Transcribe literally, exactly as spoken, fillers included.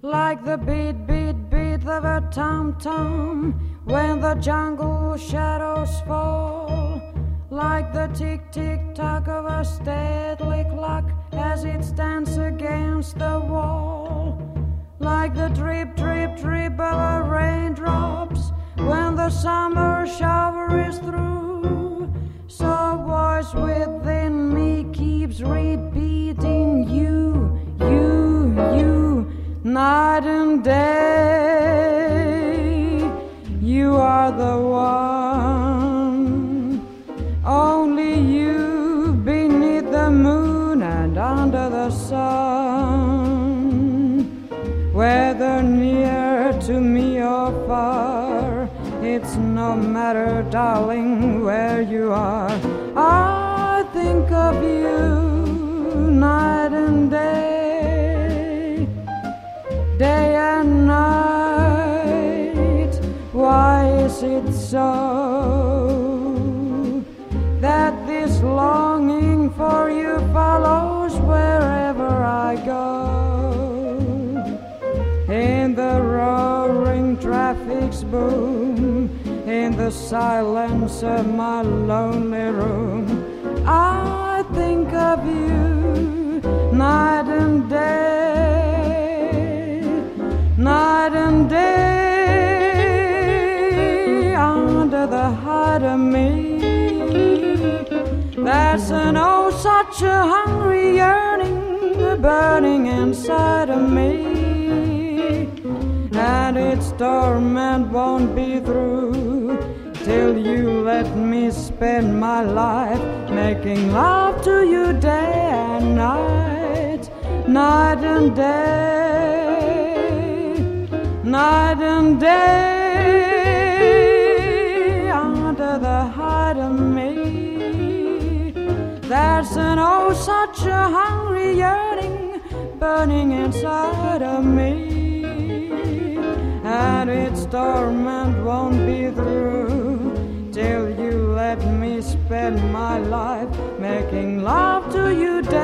like the beat, beat, beat of a tom-tom when the jungle shadows fall, like the tick-tick-tock of a stately clock as it stands against the wall, like the drip, drip, drip of a raindrops when the summer shower is through. So a voice within me keeps repeating you, you, you, night and day. You are the one, only you beneath the moon and under the sun. Whether near to me or far, it's no matter, darling, where you are. I think of you night and day, day and night. Why is it so that this longing for you follows wherever I go? In the roaring traffic's boom, in the silence of my lonely room, I think of you night and day, night and day. Under the heart of me, there's an oh such a hungry yearning burning inside of me, and its torment won't be through till you let me spend my life making love to you day and night, night and day, night and day. Under the heart of me, there's an oh such a hungry yearning burning inside of me, and its torment won't be through till you let me spend my life making love to you day